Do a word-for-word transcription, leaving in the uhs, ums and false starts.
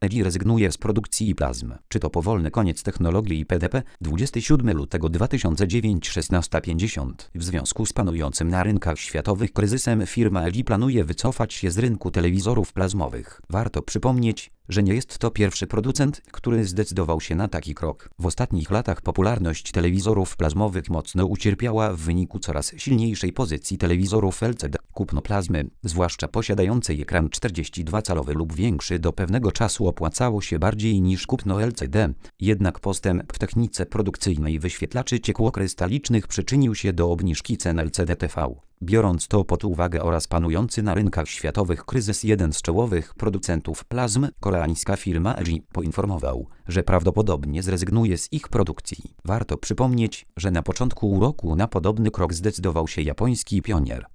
L G rezygnuje z produkcji plazm. Czy to powolny koniec technologii I P D P? dwudziestego siódmego lutego dwa tysiące dziewiątego szesnasta pięćdziesiąt. W związku z panującym na rynkach światowych kryzysem firma L G planuje wycofać się z rynku telewizorów plazmowych. Warto przypomnieć, że nie jest to pierwszy producent, który zdecydował się na taki krok. W ostatnich latach popularność telewizorów plazmowych mocno ucierpiała w wyniku coraz silniejszej pozycji telewizorów L C D. Kupno plazmy, zwłaszcza posiadającej ekran czterdzieści dwa calowy lub większy, do pewnego czasu opłacało się bardziej niż kupno L C D, jednak postęp w technice produkcyjnej wyświetlaczy ciekłokrystalicznych przyczynił się do obniżki cen L C D T V. Biorąc to pod uwagę oraz panujący na rynkach światowych kryzys, jeden z czołowych producentów plazm, koreańska firma L G, poinformował, że prawdopodobnie zrezygnuje z ich produkcji. Warto przypomnieć, że na początku roku na podobny krok zdecydował się japoński Pionier.